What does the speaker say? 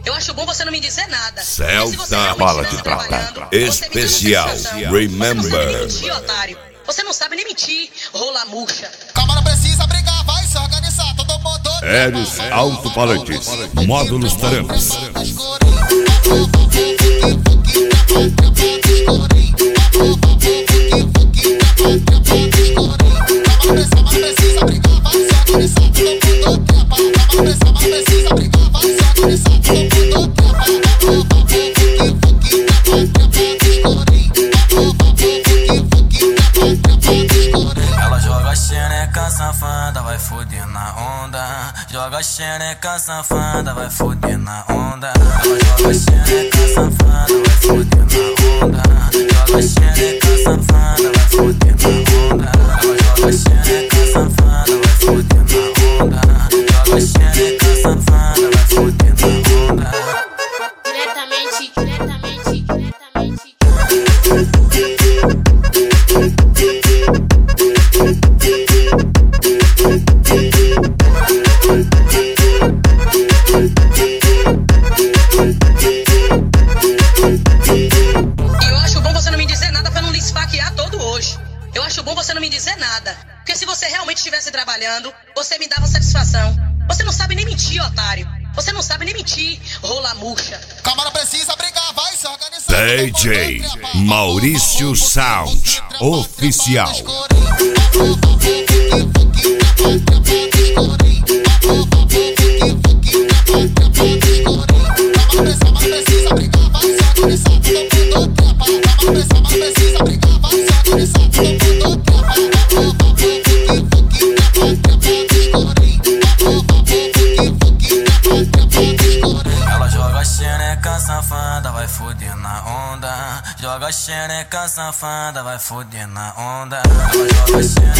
Eu acho bom você não me dizer nada. Celta Bala de Prata Especial Remember. Você não sabe nem mentir, rola murcha. Câmara precisa brigar, vai se organizar, todo mundo. Eros Alto-Falantes, Módulos Tarancos. Ela joga xereca safada, vai foder na onda. Joga xereca safada, vai foder na onda. Ela joga xereca safada, vai foder na onda. Joga xereca safada, vai foder na onda. Ela joga xereca safada, vai foder na onda. Joga xereca safada, vai foder na onda. Diretamente. Eu acho bom você não me dizer nada. Porque se você realmente estivesse trabalhando, você me dava satisfação. Você não sabe nem mentir, otário. Você não sabe nem mentir, rola murcha. Câmara precisa brigar, vai se organizar. DJ Maurício Sound Oficial. Ela joga xereca safada, vai foder na onda. Joga xereca safada, vai foder na onda. Ela joga xereca